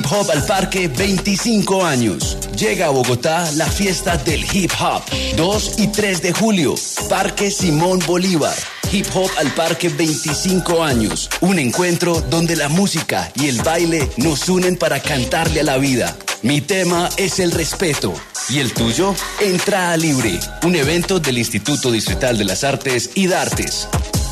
Hip Hop al Parque 25 años. Llega a Bogotá la fiesta del hip hop. 2 y 3 de julio. Parque Simón Bolívar. Hip Hop al Parque 25 años. Un encuentro donde la música y el baile nos unen para cantarle a la vida. Mi tema es el respeto. ¿Y el tuyo? Entrada libre. Un evento del Instituto Distrital de las Artes y Dartes.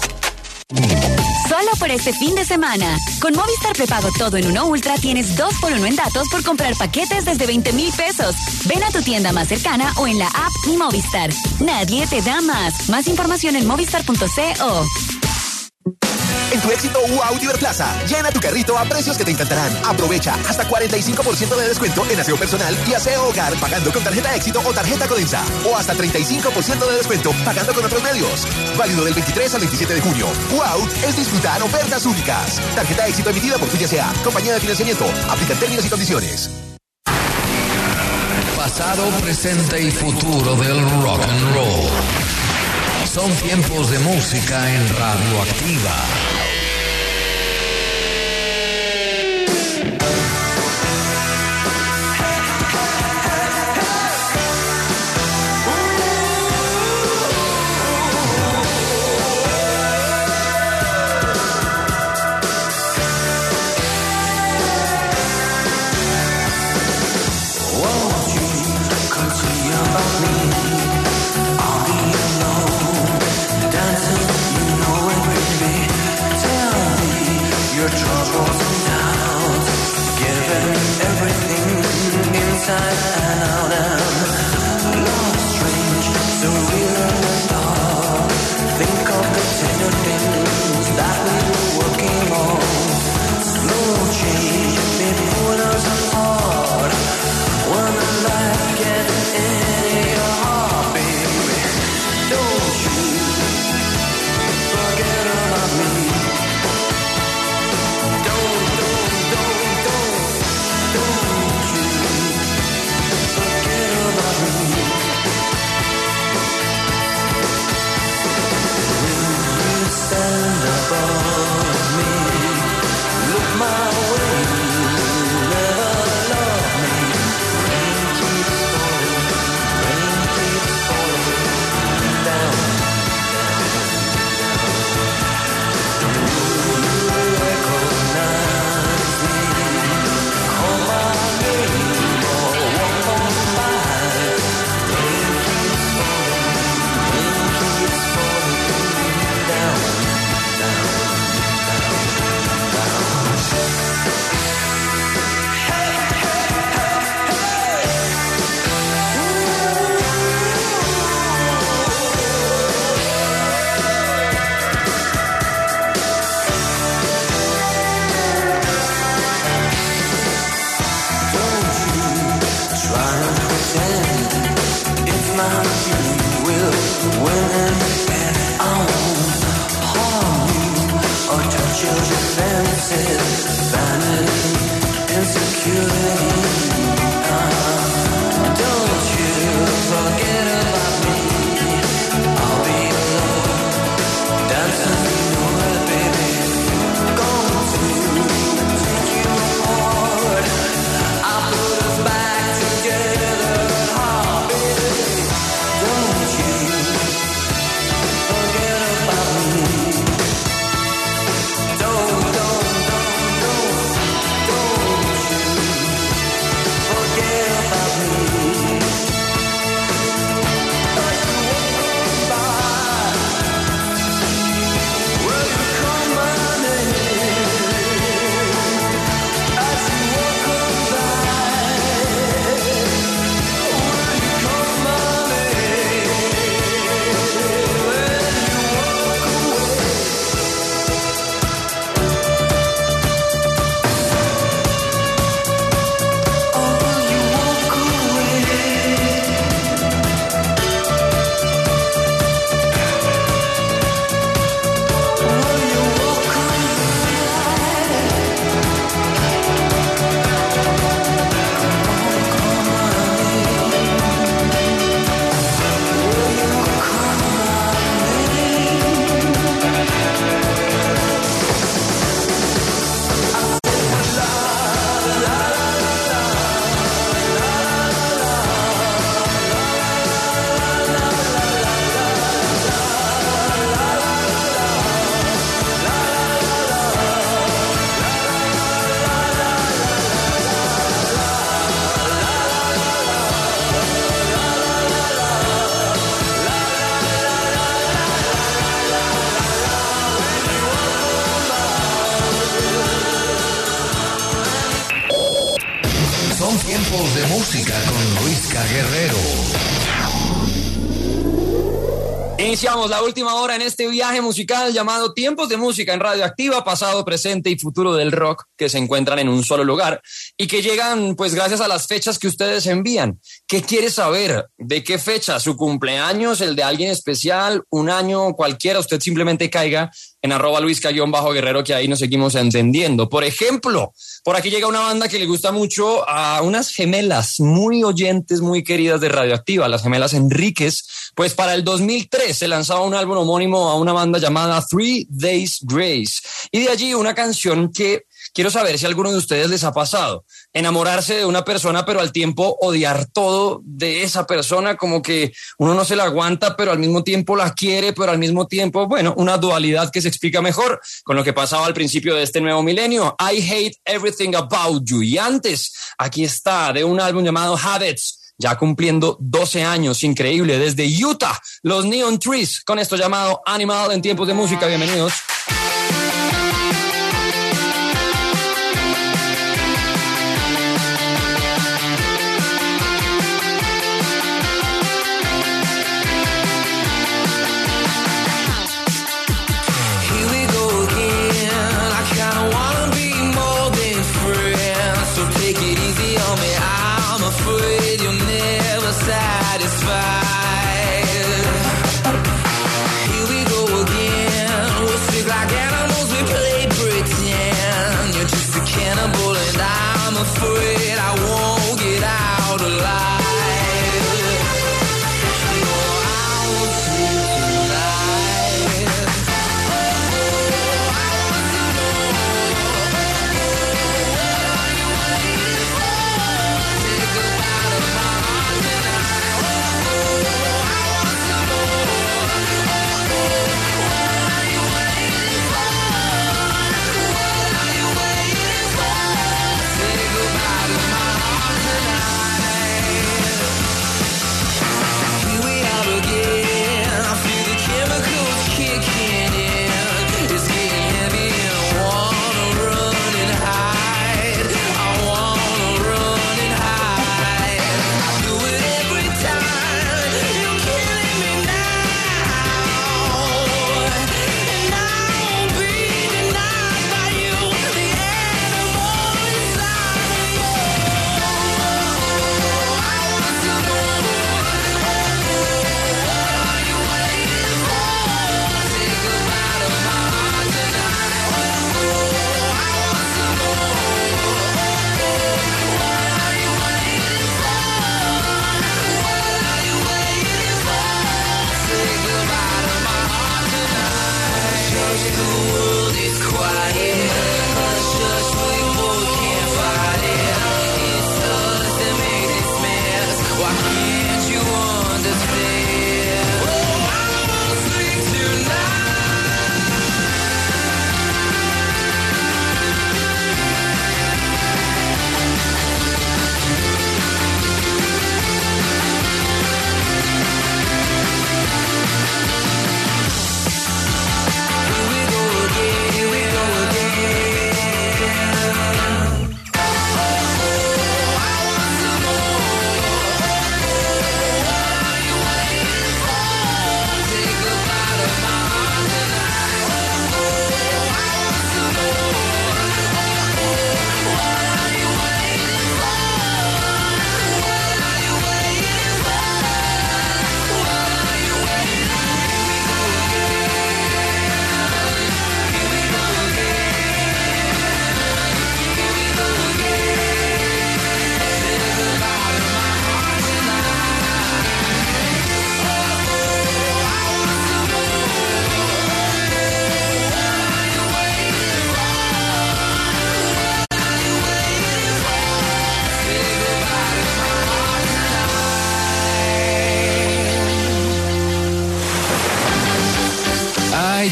Solo por este fin de semana. Con Movistar Prepago Todo en Uno Ultra tienes 2x1 en datos por comprar paquetes desde 20,000 pesos. Ven a tu tienda más cercana o en la app Mi Movistar. Nadie te da más. Más información en movistar.co. En tu éxito Wow Diverplaza, llena tu carrito a precios que te encantarán. Aprovecha hasta 45% de descuento en aseo personal y aseo hogar pagando con tarjeta éxito o tarjeta Codensa. O hasta 35% de descuento pagando con otros medios. Válido del 23 al 27 de junio. Wow es disfrutar ofertas únicas. Tarjeta éxito emitida por Tuya Sea. Compañía de financiamiento. Aplican términos y condiciones. Pasado, presente y futuro del rock and roll. Son tiempos de música en Radioactiva. Tiempos de música con Luisca Guerrero. Iniciamos la última hora en este viaje musical llamado Tiempos de Música en Radioactiva, pasado, presente y futuro del rock que se encuentran en un solo lugar y que llegan pues gracias a las fechas que ustedes envían. ¿Qué quieres saber? ¿De qué fecha? ¿Su cumpleaños? ¿El de alguien especial? ¿Un año cualquiera? Usted simplemente caiga en @Luisca_Guerrero, que ahí nos seguimos entendiendo. Por ejemplo, por aquí llega una banda que le gusta mucho a unas gemelas muy oyentes, muy queridas de Radioactiva, las gemelas Enríquez. Pues para el 2003 se lanzaba un álbum homónimo a una banda llamada 3 Days Grace. Y de allí una canción que quiero saber si a alguno de ustedes les ha pasado. Enamorarse de una persona, pero al tiempo odiar todo de esa persona, como que uno no se la aguanta, pero al mismo tiempo la quiere, pero al mismo tiempo, bueno, una dualidad que se explica mejor con lo que pasaba al principio de este nuevo milenio. I Hate Everything About You. Y antes, aquí está, de un álbum llamado Habits, ya cumpliendo 12 años, increíble, desde Utah, los Neon Trees, con esto llamado Animal en Tiempos de Música. Bienvenidos.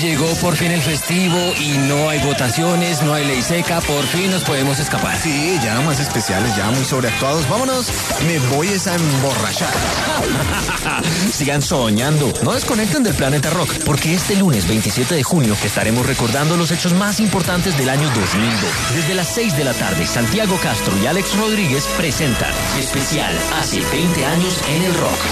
llegó por fin el festivo y no hay votaciones, no hay ley seca, por fin nos podemos escapar. Sí, ya más especiales, ya muy sobreactuados. Vámonos, me voy a emborrachar. Sigan soñando. No desconecten del Planeta Rock, porque este lunes 27 de junio estaremos recordando los hechos más importantes del año 2002. Desde las 6 de la tarde, Santiago Castro y Alex Rodríguez presentan especial Hace 20 años en el rock.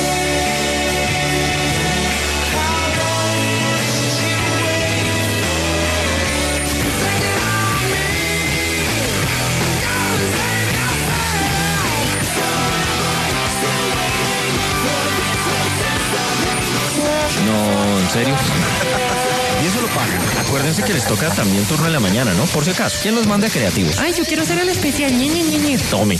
No, ¿en serio? Y eso lo pagan. Acuérdense que les toca también turno en la mañana, ¿no? Por si acaso. ¿Quién los manda creativos? Ay, yo quiero hacer el especial. Ñe. Tome.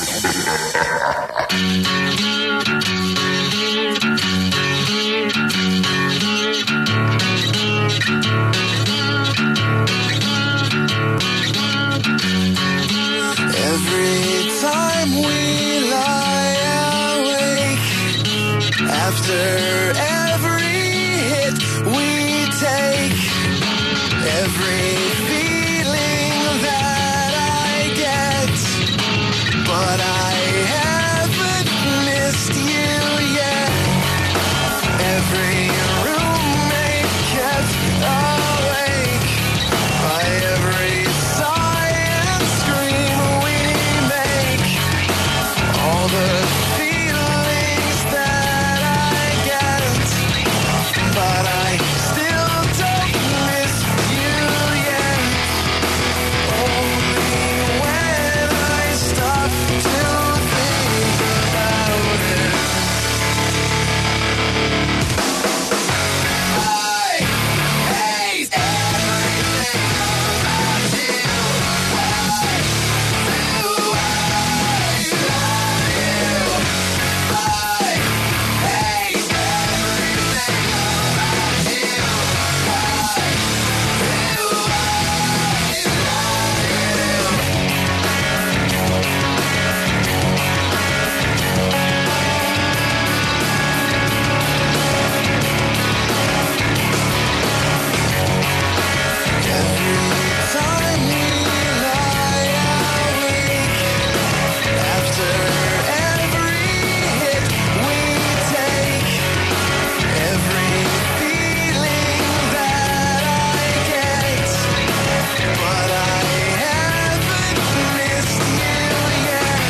Every time we lie awake, after every hit we take, every feeling that I get, but I haven't missed you yet. Every roommate kept awake by every sigh and scream we make. All the feelings that I get, but I still don't miss you yet. Only when I stop to think about it. I hate everything about you. Why do I love you? I hate everything about you. Time we lie awake, after every hit we take, every feeling that I get, but I haven't missed you yet.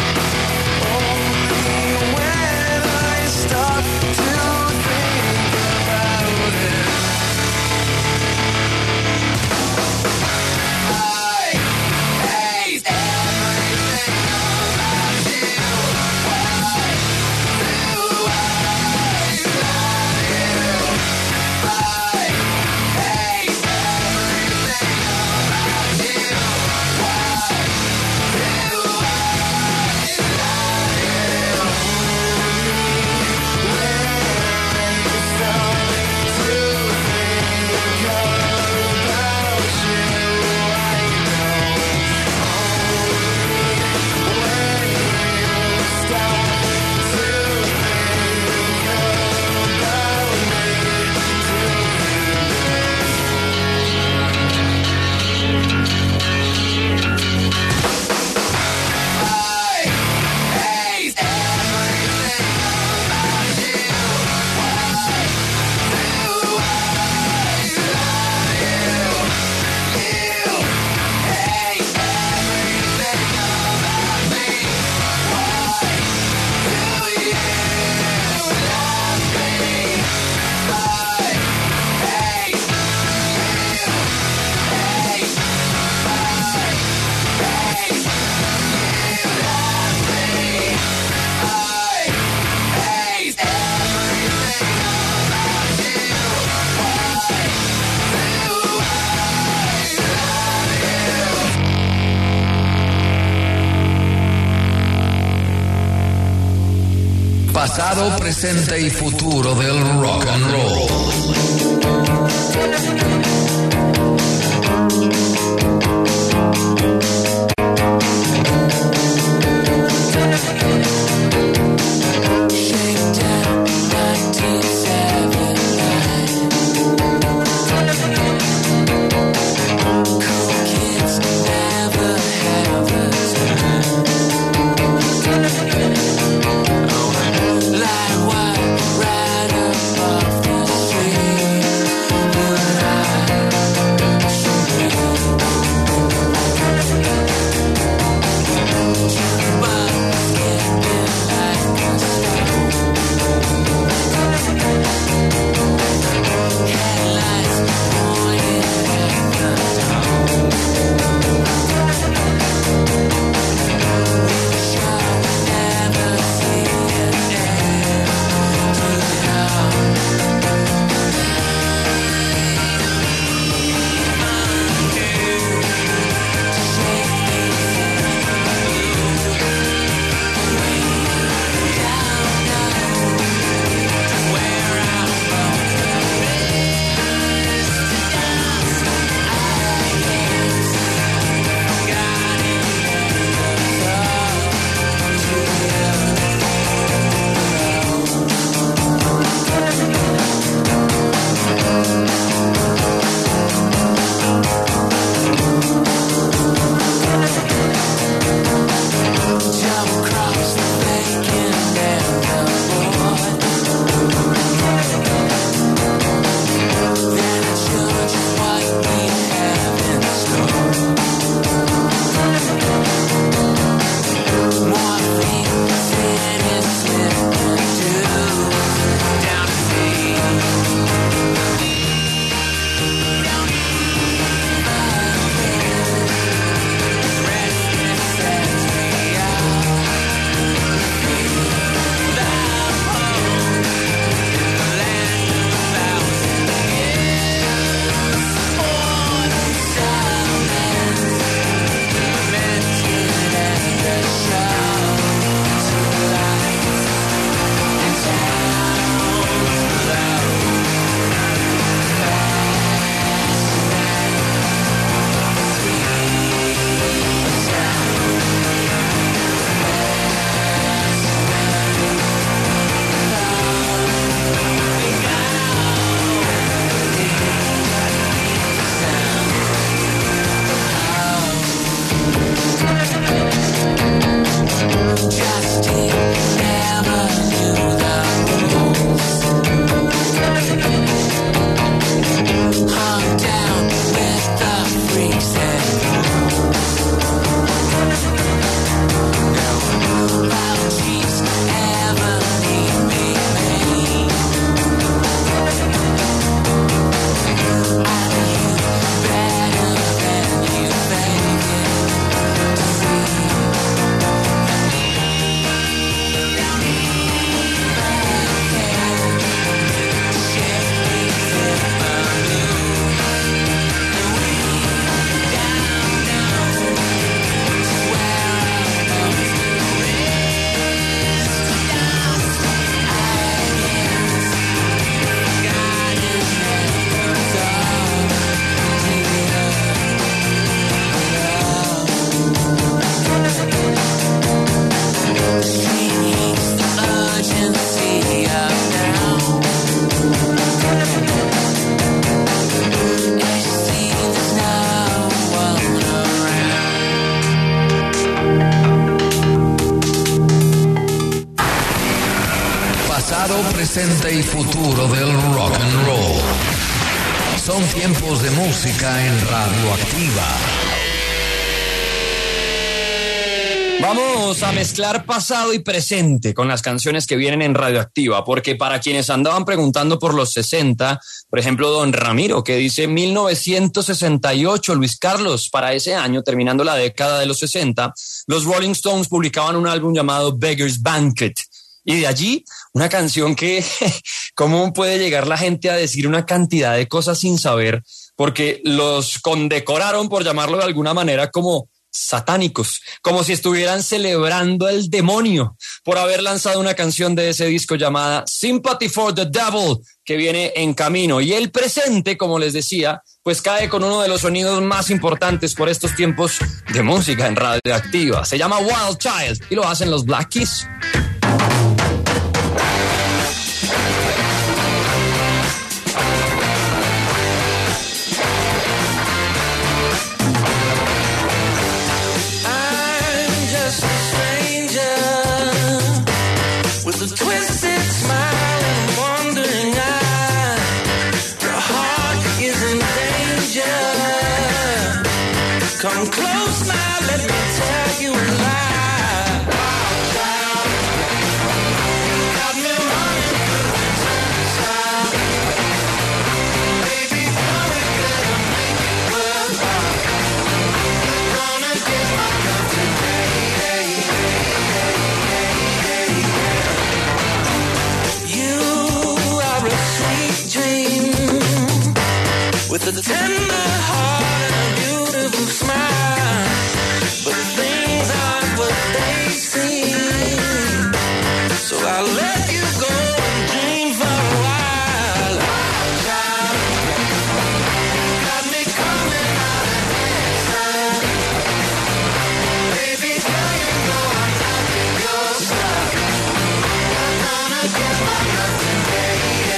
Only when I stop to think about it. I hate everything about you. Why do I love you? I hate everything about you. Why do I love you? When I stop to think about you, I know. Pasado, presente y futuro del rock and roll. Shakedown 1979. Pasado, presente y futuro del rock and roll. Son tiempos de música en Radioactiva. Vamos a mezclar pasado y presente con las canciones que vienen en Radioactiva, porque para quienes andaban preguntando por los 60, por ejemplo, don Ramiro, que dice 1968, Luis Carlos, para ese año, terminando la década de los 60, los Rolling Stones publicaban un álbum llamado Beggar's Banquet. Y de allí, una canción que, ¿cómo puede llegar la gente a decir una cantidad de cosas sin saber? Porque los condecoraron, por llamarlo de alguna manera, como satánicos, como si estuvieran celebrando al demonio por haber lanzado una canción de ese disco llamada Sympathy for the Devil, que viene en camino. Y el presente, como les decía, pues cae con uno de los sonidos más importantes por estos tiempos de música en Radioactiva. Se llama Wild Child y lo hacen los Black Keys. A twisted smile and wandering eye. Your heart is in danger. Come close now, let me tell you a lie. Wild child, you got me running through the turnstile. Baby, come together, make it worthwhile. You're gonna get my love today. With a tender heart and a beautiful smile, but things aren't what they seem. So I'll let you go and dream for a while. Wild child, you got me coming out of inside. Baby girl, you know I'm liking your style. You're gonna get my love today.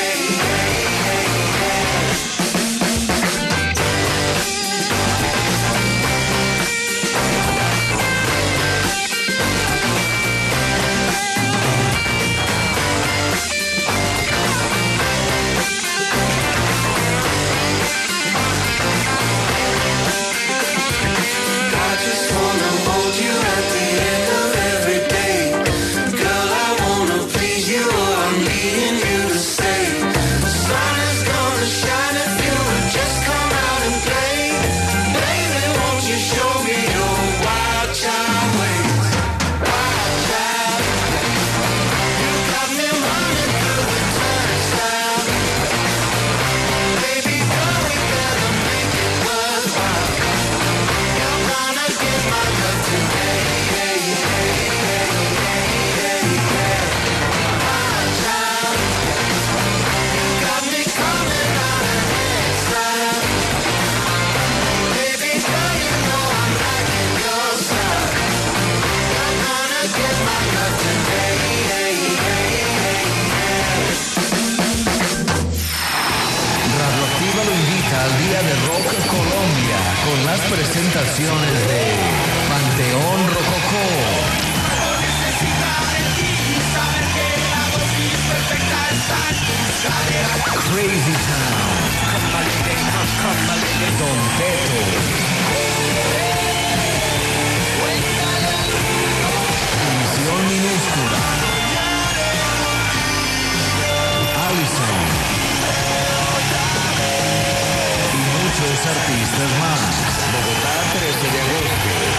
Presentaciones de Panteón Rococó, Crazy Town, Don Teto, Misión Minúscula, Allison y muchos artistas más. Bogotá, 13 de agosto.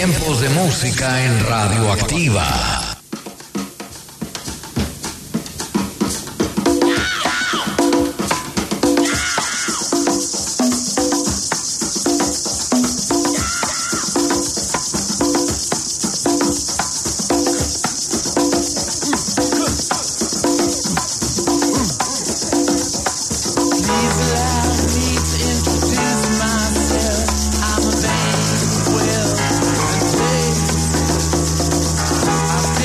tiempos de música en Radioactiva. I've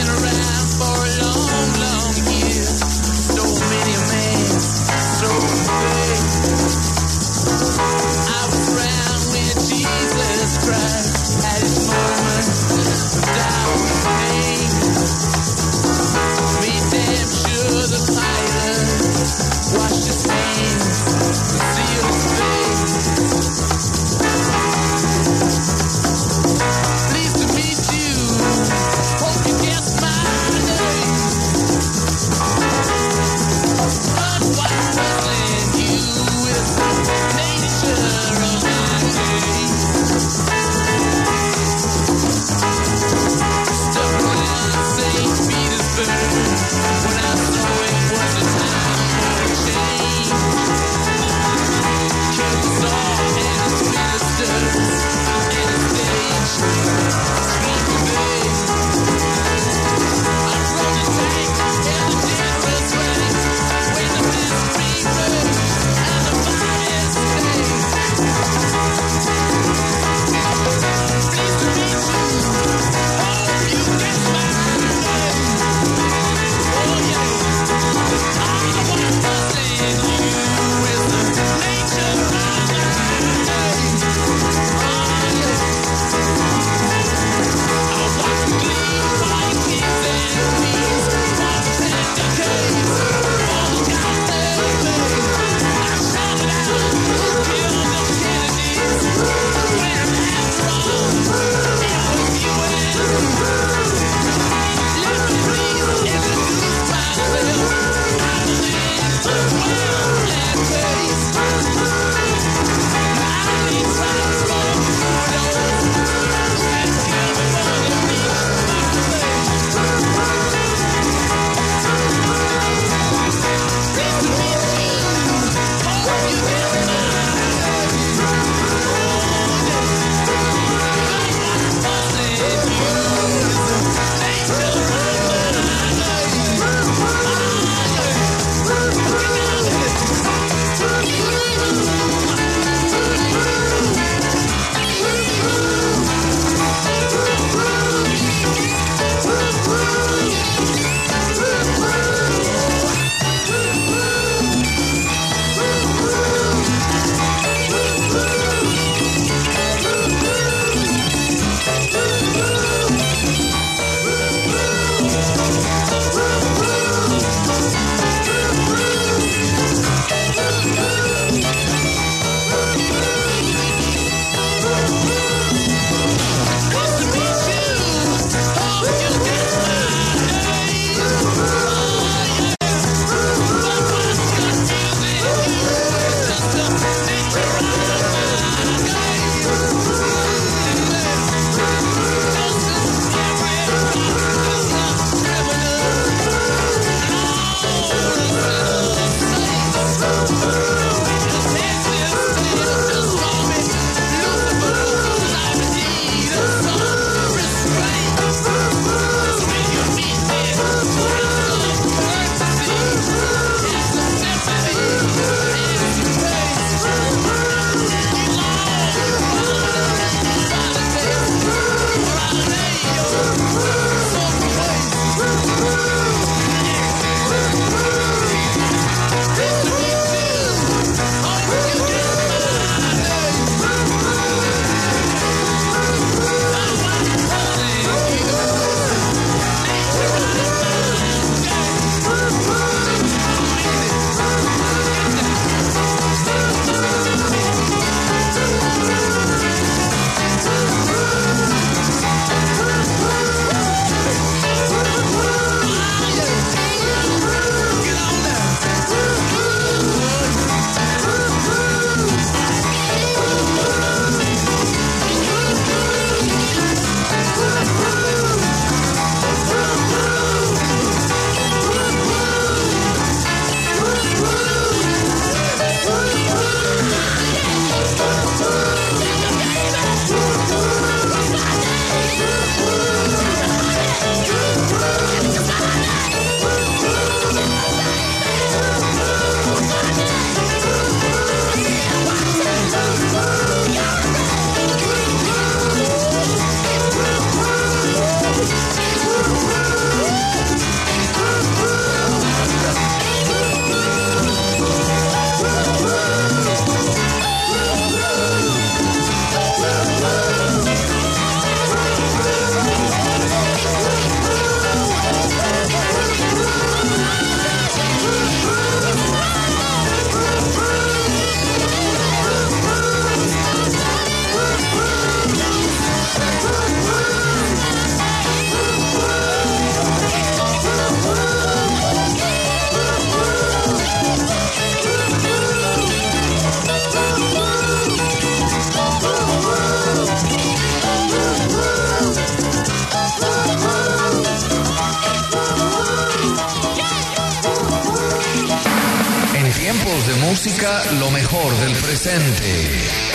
Tiempos de música, lo mejor del presente.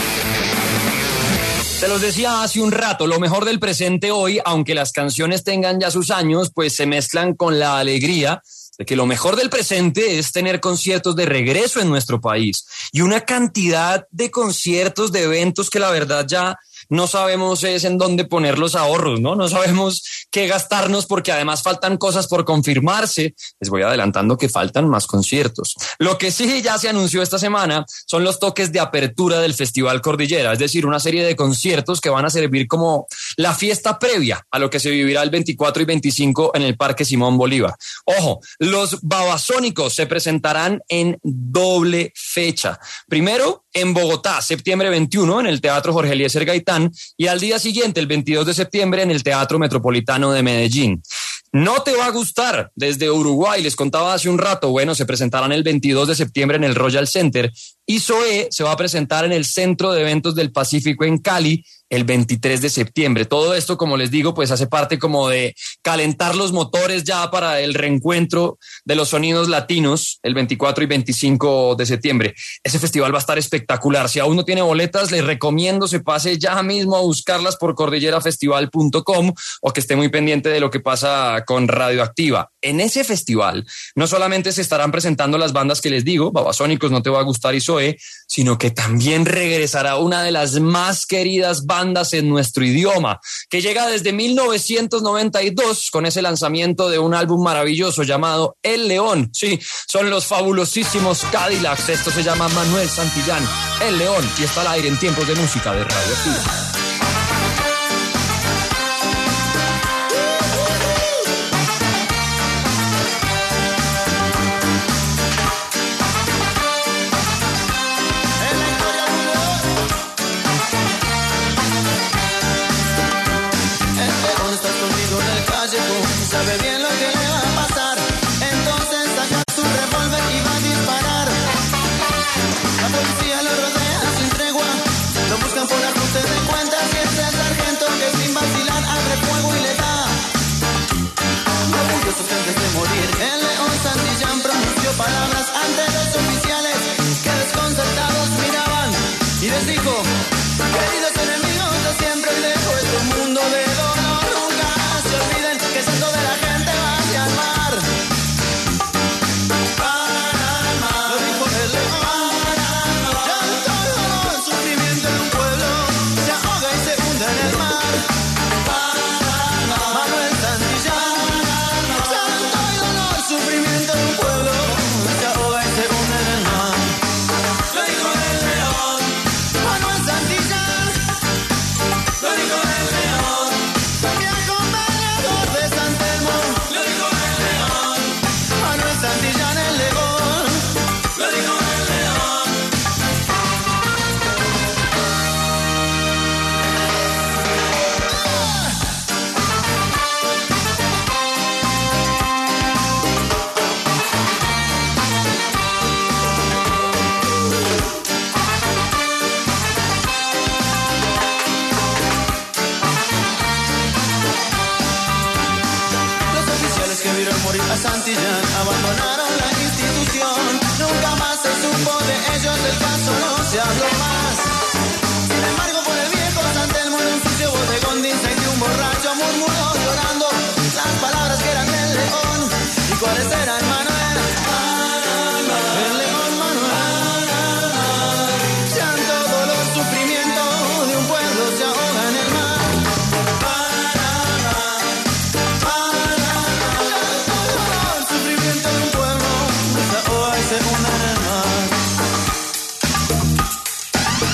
Se los decía hace un rato, lo mejor del presente hoy, aunque las canciones tengan ya sus años, pues se mezclan con la alegría de que lo mejor del presente es tener conciertos de regreso en nuestro país y una cantidad de conciertos, de eventos que la verdad ya no sabemos es en dónde poner los ahorros, ¿no? No sabemos qué gastarnos porque además faltan cosas por confirmarse. Les voy adelantando que faltan más conciertos. Lo que sí ya se anunció esta semana son los toques de apertura del Festival Cordillera, es decir, una serie de conciertos que van a servir como la fiesta previa a lo que se vivirá el 24 y 25 en el Parque Simón Bolívar. Ojo, los Babasónicos se presentarán en doble fecha. Primero en Bogotá, septiembre 21, en el Teatro Jorge Eliezer Gaitán, y al día siguiente, el 22 de septiembre, en el Teatro Metropolitano de Medellín. No te va a gustar. Desde Uruguay, les contaba hace un rato, bueno, se presentarán el 22 de septiembre en el Royal Center, y Zoé se va a presentar en el Centro de Eventos del Pacífico en Cali el 23 de septiembre. Todo esto, como les digo, pues hace parte como de calentar los motores ya para el reencuentro de los sonidos latinos el 24 y 25 de septiembre. Ese festival va a estar espectacular. Si aún no tiene boletas, les recomiendo se pase ya mismo a buscarlas por cordillerafestival.com o que esté muy pendiente de lo que pasa con Radioactiva. En ese festival no solamente se estarán presentando las bandas que les digo, Babasónicos, No Te Va a Gustar y Zoé, sino que también regresará una de las más queridas bandas en nuestro idioma, que llega desde 1992 con ese lanzamiento de un álbum maravilloso llamado El León. Sí, son los fabulosísimos Cadillacs. Esto se llama Manuel Santillán, El León, y está al aire en Tiempos de Música de Radioactiva. Sabe bien lo que le va a pasar, entonces saca su revólver y va a disparar. La policía lo rodea sin tregua, lo buscan por ajuste de cuentas y es el sargento que sin vacilar abre fuego y le da. Orgullosos antes de morir, el León Santillán pronunció palabras ante los oficiales que desconcertados miraban y les dijo: queridos enemigos de siempre, dejo este mundo de dolor, nunca se olviden que santo de la gente va hacia el mar. Para el mar, lo dijo el León. Ya todo el sufrimiento de un pueblo se ahoga y se hunde en el mar. Para el mar, Manuel Santillán. Santo y dolor, sufrimiento de un pueblo se ahoga y se hunde en el mar. Lo dijo el León. Manuel Santillán. Lo dijo el León. Viejo peleador de San Telmo. Lo dijo el León. Manuel Santillán, el León. Lo dijo el León. Los oficiales que vieron morir a Santillán abandonaron la institución. Nunca más se supo de ellos, el caso no se habló más. Sin embargo, por el viejo San Telmo en un sucio bodegón, dice que un borracho murmuró llorando las palabras que eran del León. ¿Y cuáles eran, Manuel? El León, Manuel. Sean todo los sufrimiento de un pueblo se ahoga en el mar. El sufrimiento de un pueblo se ahoga y se hunde en el mar.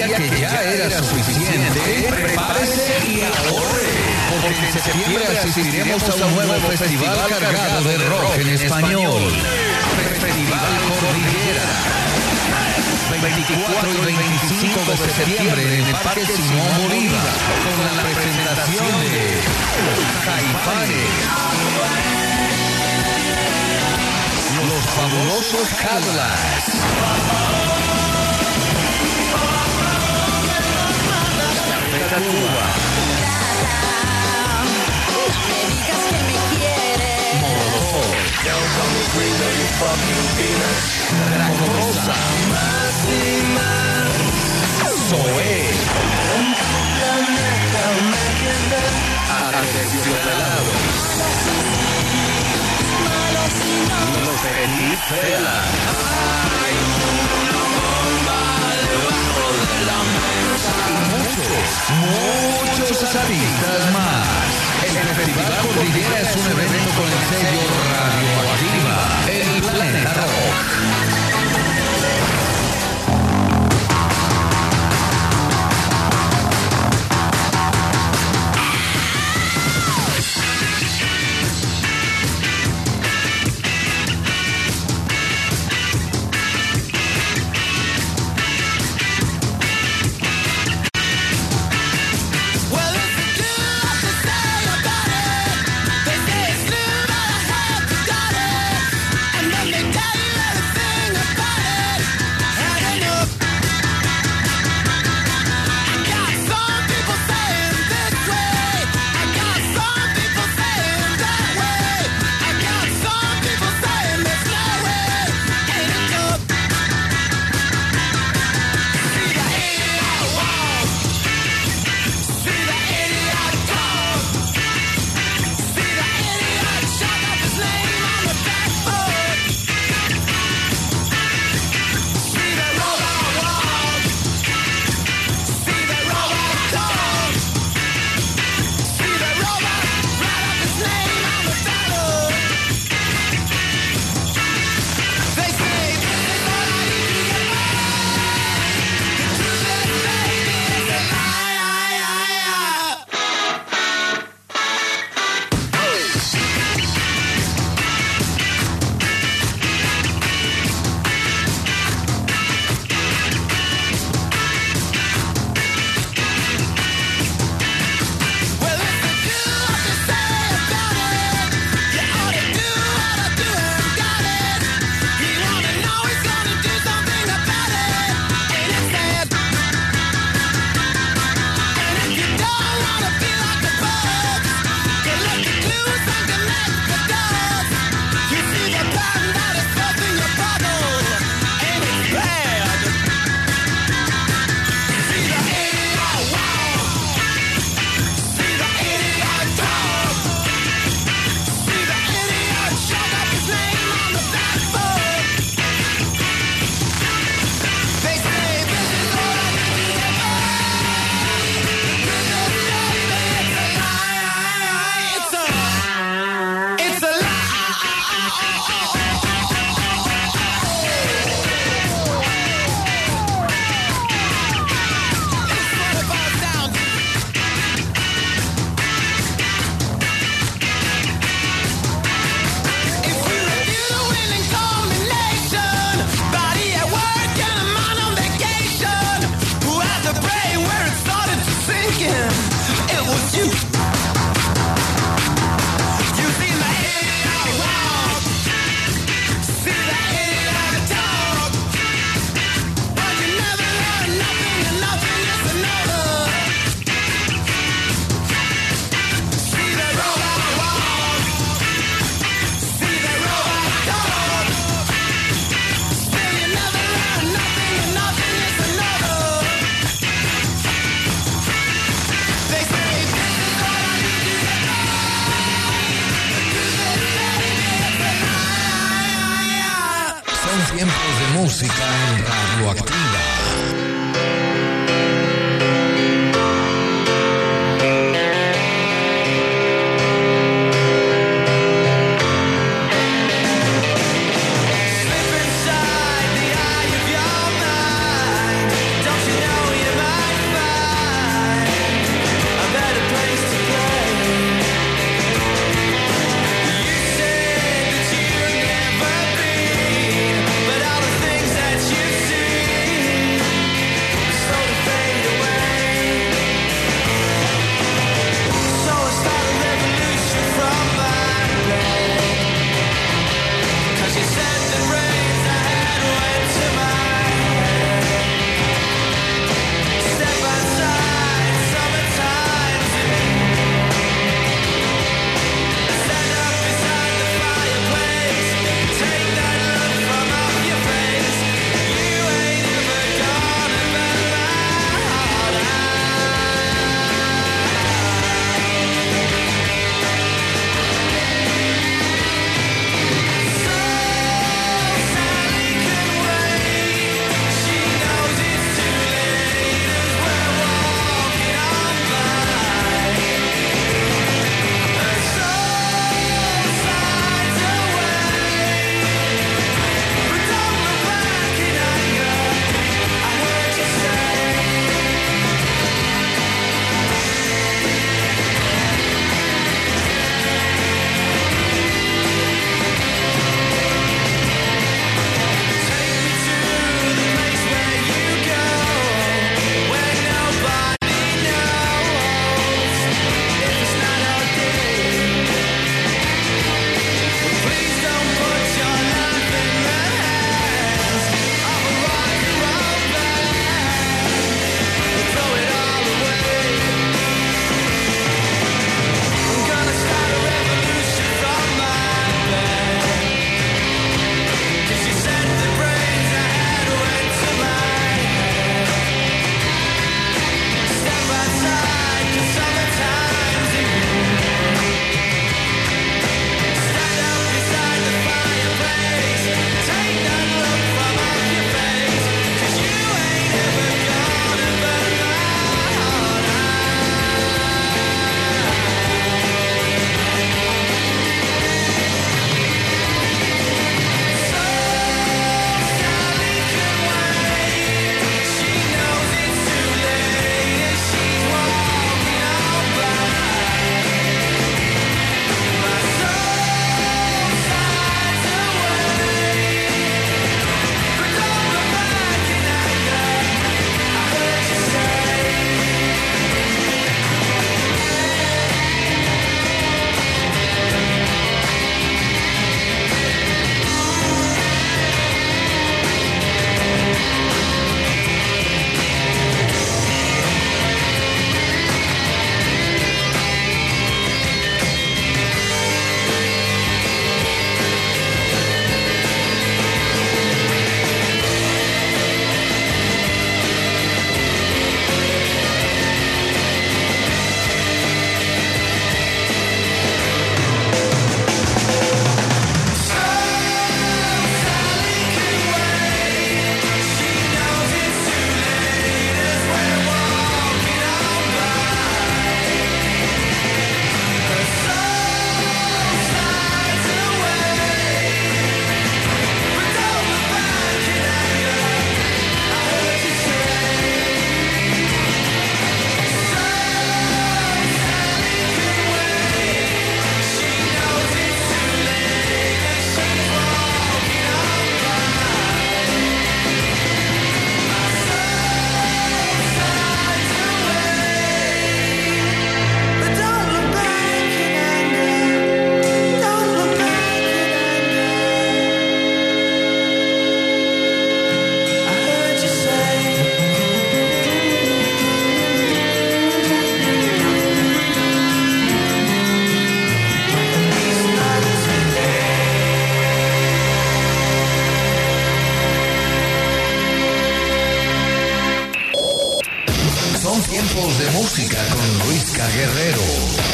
creía que ya era suficiente, prepárese y ahorre, porque en septiembre asistiremos a un nuevo festival cargado de rock en español. Festival Cordillera. 24 y 25 de septiembre en el Parque Simón Bolívar, con la presentación de Caifanes, Los Fabulosos Cadillacs, Café Tacuba, Molotov, Draco Rosa, Zoé, Aterciopelado, Los Petit Fela, muchos artistas más. El Festival Cordillera es un evento con el sello Radioactiva, el Planeta Rock. Tiempos de música en Radioactiva. Slip inside the eye of your mind. Don't you know you Son tiempos de música con Luisca Guerrero.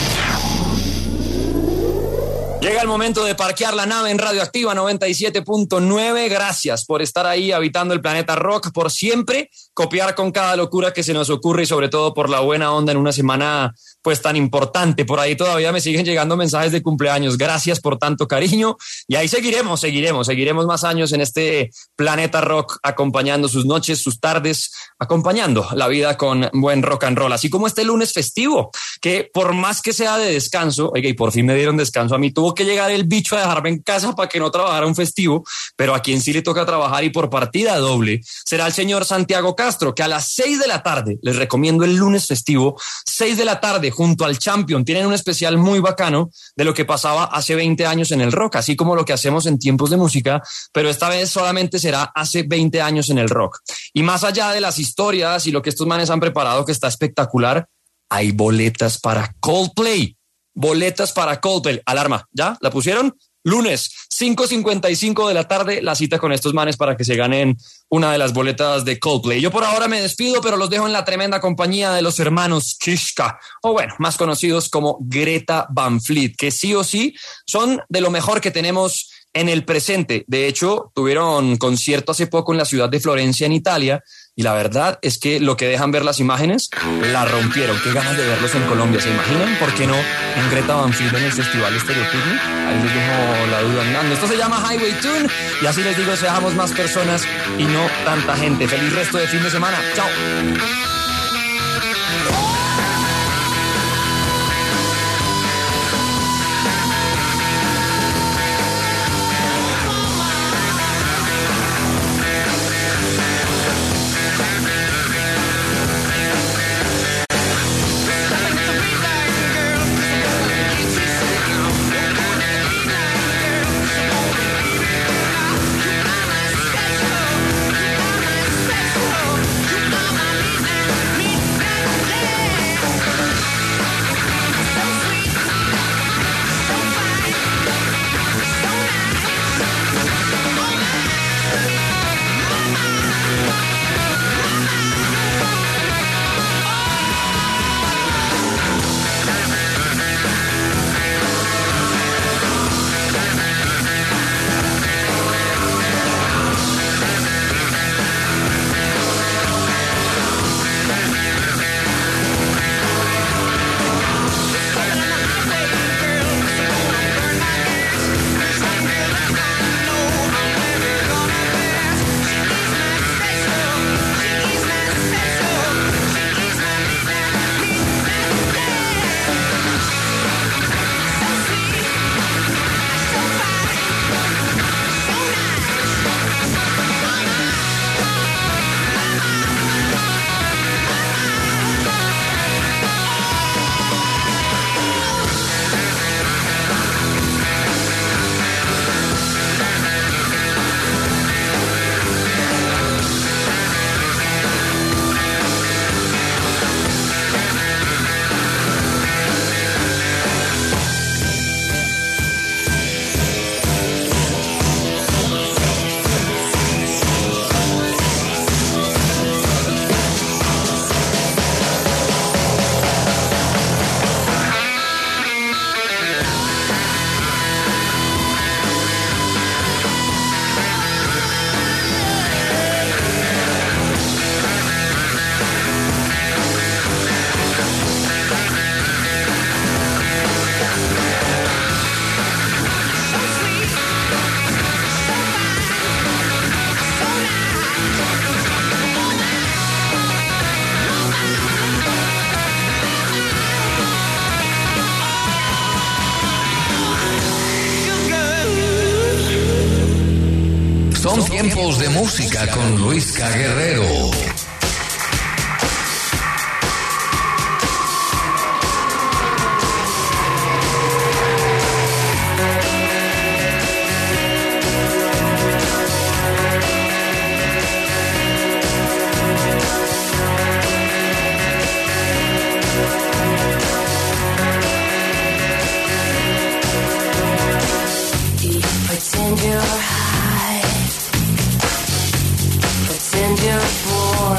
Llega el momento de parquear la nave en Radioactiva 97.9. Gracias por estar ahí habitando el planeta rock por siempre, copiar con cada locura que se nos ocurre y sobre todo por la buena onda en una semana pues tan importante. Por ahí todavía me siguen llegando mensajes de cumpleaños. Gracias por tanto cariño y ahí seguiremos más años en este planeta rock, acompañando sus noches, sus tardes, acompañando la vida con buen rock and roll. Así como este lunes festivo, que por más que sea de descanso, oiga, y por fin me dieron descanso a mí, tuvo que llegar el bicho a dejarme en casa para que no trabajara un festivo, pero a quien sí le toca trabajar y por partida doble será el señor Santiago Castro, que a las 6 de la tarde, les recomiendo el lunes festivo, 6 de la tarde junto al Champion, tienen un especial muy bacano de lo que pasaba hace 20 años en el rock, así como lo que hacemos en tiempos de música, pero esta vez solamente será hace 20 años en el rock. Y más allá de las historias y lo que estos manes han preparado, que está espectacular, hay boletas para Coldplay. Boletas para Coldplay. Alarma, ¿ya? ¿La pusieron? Lunes, 5:55 de la tarde, la cita con estos manes para que se ganen una de las boletas de Coldplay. Yo por ahora me despido, pero los dejo en la tremenda compañía de los hermanos Kiszka, o bueno, más conocidos como Greta Van Fleet, que sí o sí son de lo mejor que tenemos en el presente. De hecho, tuvieron concierto hace poco en la ciudad de Florencia, en Italia, y la verdad es que lo que dejan ver las imágenes, la rompieron. Qué ganas de verlos en Colombia, ¿se imaginan? ¿Por qué no en Greta Van Fleet en el Festival Estéreo Picnic? Ahí les dejo la duda andando. Esto se llama Highway Tune, y así les digo, seamos más personas y no tanta gente. Feliz resto de fin de semana. Chao. Son tiempos de música con Luisca Guerrero. Pretend you're high, pretend you're bored.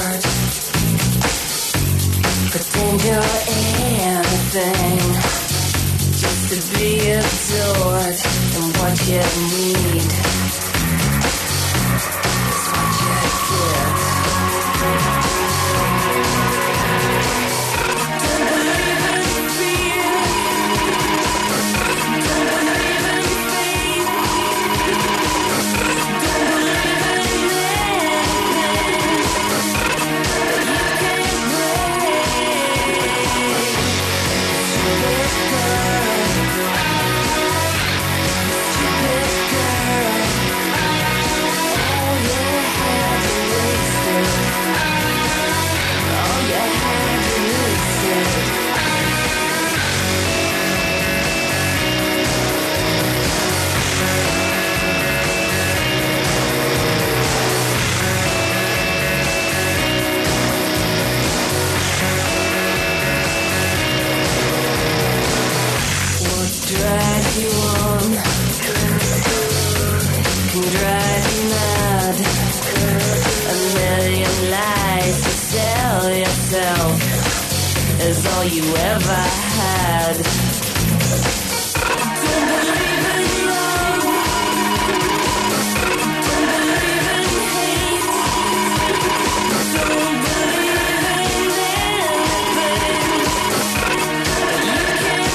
pretend you're anything, just to be adored and what you need is what you get. Don't believe in fear, don't believe in faith, don't believe in anything that you can't drive you on, can drive you mad. A million lies to sell yourself is all you ever had. Don't believe in love, don't believe in hate, don't believe in anything that you can't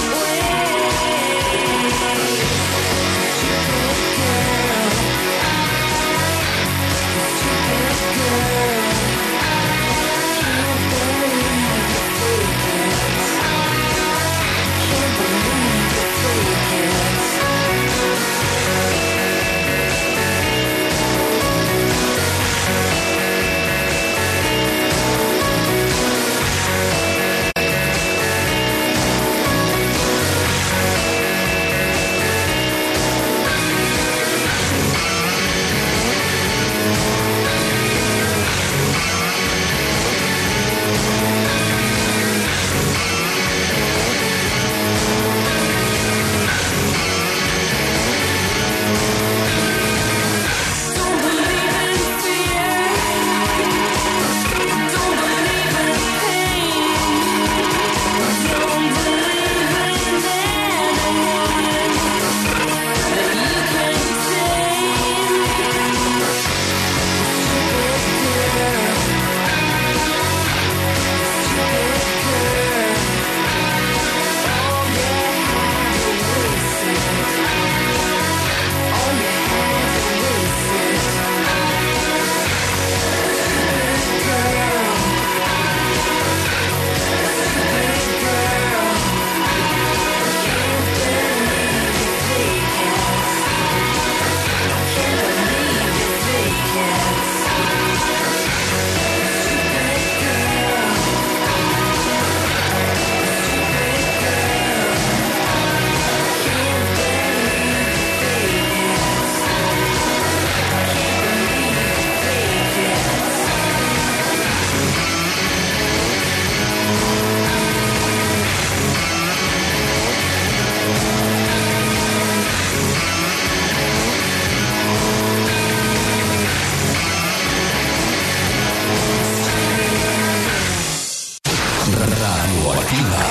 Radioactiva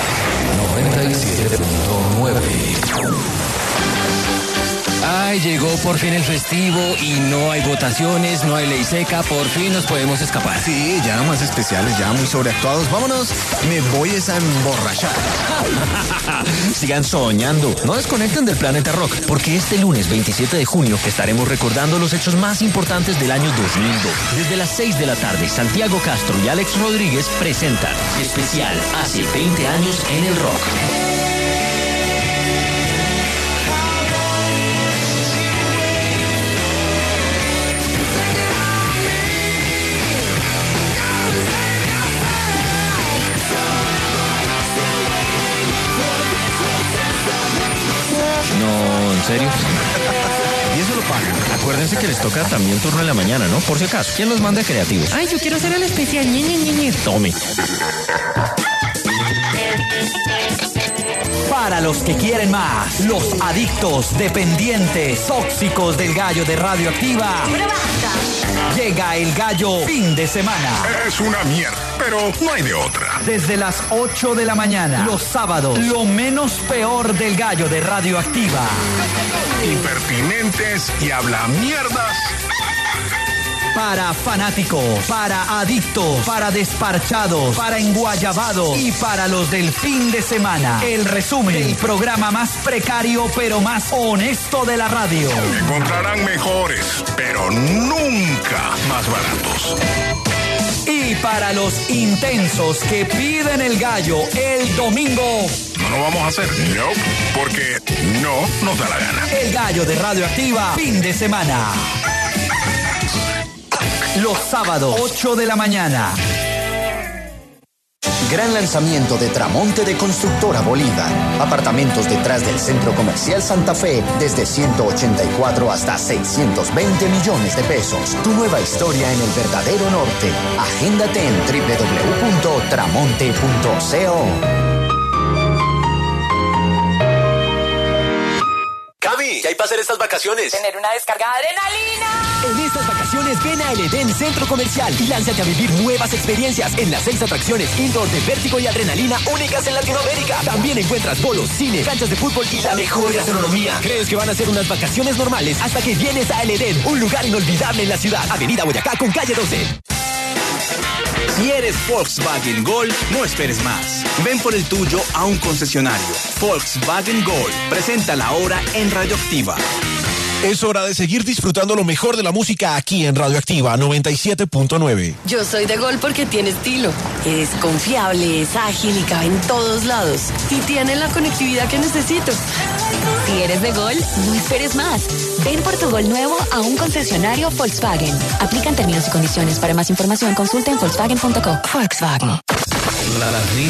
97.9. Ay, llegó por fin el festivo y no hay votaciones, no hay ley seca, por fin nos podemos escapar. Sí, ya más especiales, ya muy sobreactuados. Vámonos, me voy a emborrachar. Sigan soñando, no desconecten del Planeta Rock, porque este lunes 27 de junio estaremos recordando los hechos más importantes del año 2002. Desde las 6 de la tarde, Santiago Castro y Alex Rodríguez presentan especial Hace 20 años en el rock. No, ¿en serio? Y eso lo pagan. Acuérdense que les toca también turno en la mañana, ¿no? Por si acaso. ¿Quién los manda creativos? Ay, yo quiero hacer el especial. Tome. Para los que quieren más, los adictos, dependientes, tóxicos del gallo de Radioactiva. Llega el gallo fin de semana. Es una mierda, pero no hay de otra. Desde las 8 de la mañana, los sábados, lo menos peor del gallo de Radioactiva. Impertinentes y habla mierdas. Para fanáticos, para adictos, para desparchados, para enguayabados y para los del fin de semana. El resumen, el programa más precario pero más honesto de la radio. Encontrarán mejores, pero nunca más baratos. Y para los intensos que piden el gallo el domingo. No lo vamos a hacer, no, porque no nos da la gana. El gallo de Radioactiva, fin de semana. Los sábados, 8 de la mañana. Gran lanzamiento de Tramonte de Constructora Bolívar. Apartamentos detrás del Centro Comercial Santa Fe desde 184 hasta 620 millones de pesos. Tu nueva historia en el verdadero norte. Agéndate en www.tramonte.co. Cami, ¿qué hay para hacer estas vacaciones? Tener una descarga de adrenalina. En estas vacaciones ven a El Edén Centro Comercial y lánzate a vivir nuevas experiencias en las 6 atracciones indoor de vértigo y adrenalina únicas en Latinoamérica. También encuentras bolos, cine, canchas de fútbol y la mejor gastronomía. ¿Crees que van a ser unas vacaciones normales hasta que vienes a El Edén, un lugar inolvidable en la ciudad? Avenida Boyacá con calle 12. Si eres Volkswagen Gol, no esperes más. Ven por el tuyo a un concesionario. Volkswagen Gol. Presenta la hora en Radioactiva. Es hora de seguir disfrutando lo mejor de la música aquí en Radioactiva 97.9. Yo soy de Gol porque tiene estilo. Es confiable, es ágil y cabe en todos lados. Y tiene la conectividad que necesito. Si eres de Gol, no esperes más. Ven por tu Gol nuevo a un concesionario Volkswagen. Aplican términos y condiciones. Para más información, consulta en Volkswagen.co. Volkswagen.